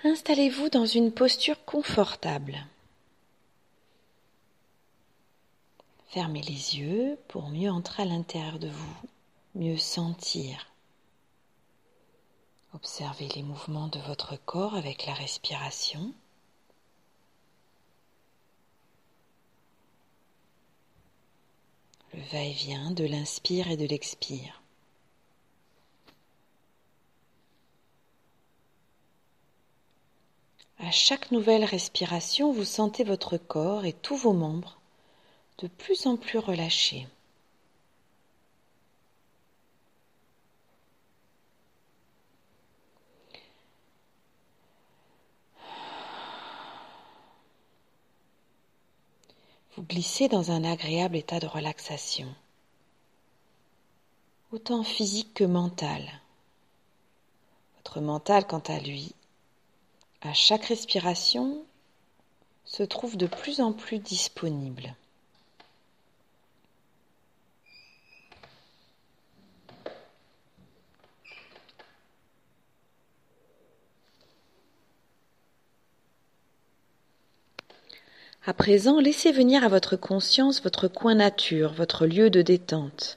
Installez-vous dans une posture confortable. Fermez les yeux pour mieux entrer à l'intérieur de vous, mieux sentir. Observez les mouvements de votre corps avec la respiration. Le va-et-vient de l'inspire et de l'expire. À chaque nouvelle respiration, vous sentez votre corps et tous vos membres de plus en plus relâchés. Vous glissez dans un agréable état de relaxation, autant physique que mental. Votre mental, quant à lui, à chaque respiration, se trouve de plus en plus disponible. À présent, laissez venir à votre conscience votre coin nature, votre lieu de détente.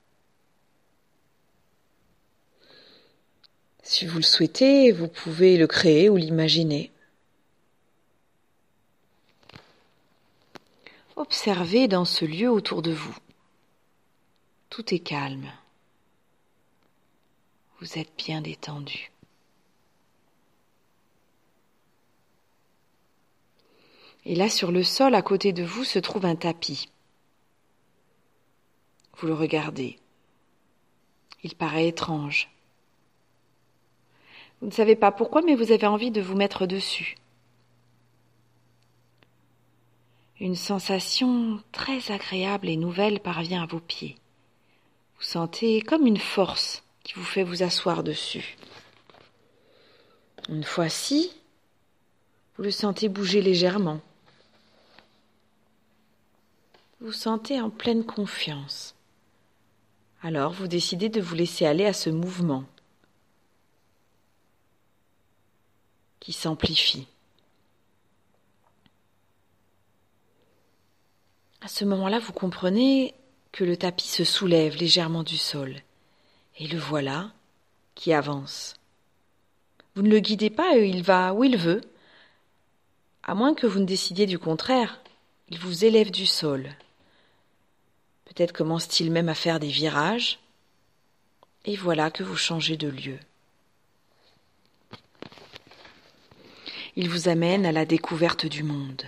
Si vous le souhaitez, vous pouvez le créer ou l'imaginer. Observez dans ce lieu autour de vous. Tout est calme. Vous êtes bien détendu. Et là, sur le sol, à côté de vous, se trouve un tapis. Vous le regardez. Il paraît étrange. Vous ne savez pas pourquoi, mais vous avez envie de vous mettre dessus. Une sensation très agréable et nouvelle parvient à vos pieds. Vous sentez comme une force qui vous fait vous asseoir dessus. Une fois assis, vous le sentez bouger légèrement. Vous sentez en pleine confiance. Alors vous décidez de vous laisser aller à ce mouvement qui s'amplifie. À ce moment-là, vous comprenez que le tapis se soulève légèrement du sol. Et le voilà qui avance. Vous ne le guidez pas, il va où il veut. À moins que vous ne décidiez du contraire, il vous élève du sol. Peut-être commence-t-il même à faire des virages. Et voilà que vous changez de lieu. Il vous amène à la découverte du monde.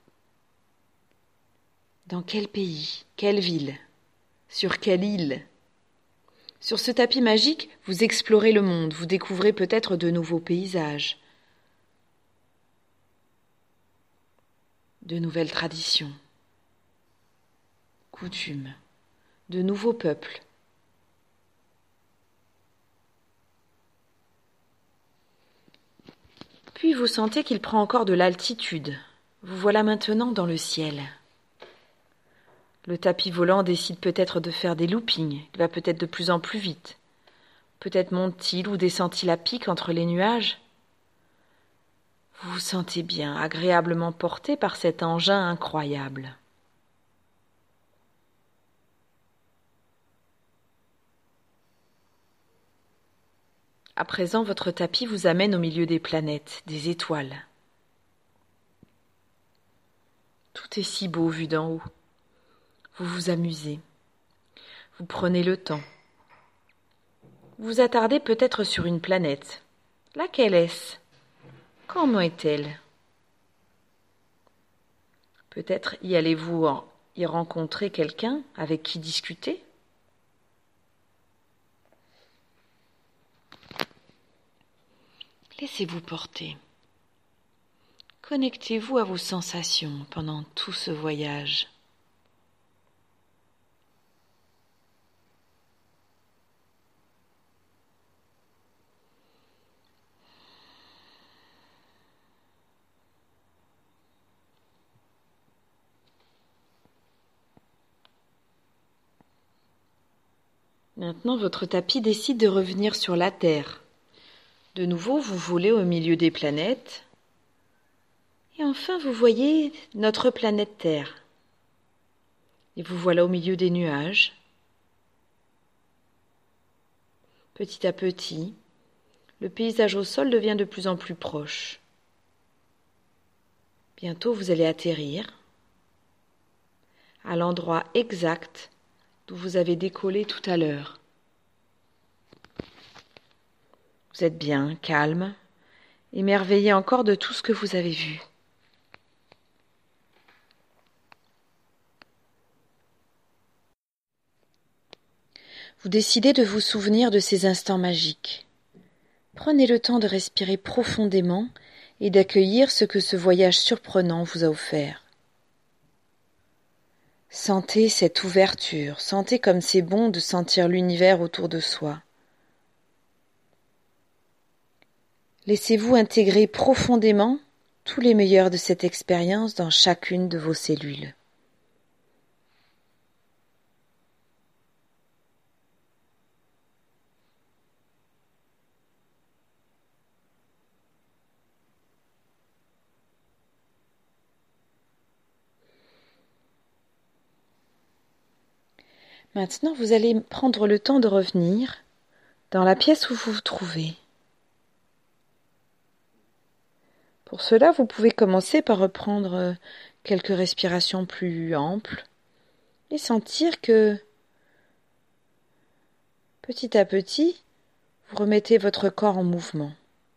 Dans quel pays, quelle ville, sur quelle île? Sur ce tapis magique, vous explorez le monde, vous découvrez peut-être de nouveaux paysages, de nouvelles traditions, coutumes, de nouveaux peuples. Puis vous sentez qu'il prend encore de l'altitude. Vous voilà maintenant dans le ciel. Le tapis volant décide peut-être de faire des loopings, il va peut-être de plus en plus vite. Peut-être monte-t-il ou descend-il à pic entre les nuages. Vous vous sentez bien, agréablement porté par cet engin incroyable. À présent, votre tapis vous amène au milieu des planètes, des étoiles. Tout est si beau vu d'en haut. Vous vous amusez. Vous prenez le temps. Vous vous attardez peut-être sur une planète. Laquelle est-ce? Comment est-elle? Peut-être y allez-vous y rencontrer quelqu'un avec qui discuter? Laissez-vous porter. Connectez-vous à vos sensations pendant tout ce voyage. Maintenant, votre tapis décide de revenir sur la terre. De nouveau, vous volez au milieu des planètes. Et enfin, vous voyez notre planète Terre. Et vous voilà au milieu des nuages. Petit à petit, le paysage au sol devient de plus en plus proche. Bientôt, vous allez atterrir à l'endroit exact d'où vous avez décollé tout à l'heure. Vous êtes bien, calme, émerveillé encore de tout ce que vous avez vu. Vous décidez de vous souvenir de ces instants magiques. Prenez le temps de respirer profondément et d'accueillir ce que ce voyage surprenant vous a offert. Sentez cette ouverture, sentez comme c'est bon de sentir l'univers autour de soi. Laissez-vous intégrer profondément tous les meilleurs de cette expérience dans chacune de vos cellules. Maintenant, vous allez prendre le temps de revenir dans la pièce où vous vous trouvez. Pour cela, vous pouvez commencer par reprendre quelques respirations plus amples et sentir que petit à petit, vous remettez votre corps en mouvement.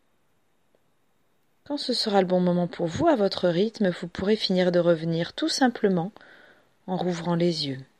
Quand ce sera le bon moment pour vous, à votre rythme, vous pourrez finir de revenir tout simplement en rouvrant les yeux.